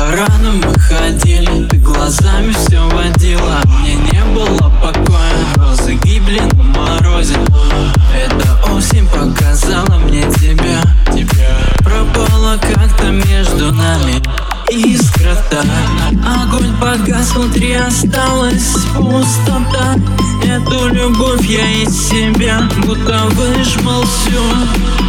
рестораном мы ходили, ты глазами все водила. Мне не было покоя, розы гибли на морозе. Эта осень показала мне тебя. Пропала как-то между нами искра-то. Огонь погас, внутри осталась пустота. Эту любовь я из себя будто выжмал всю.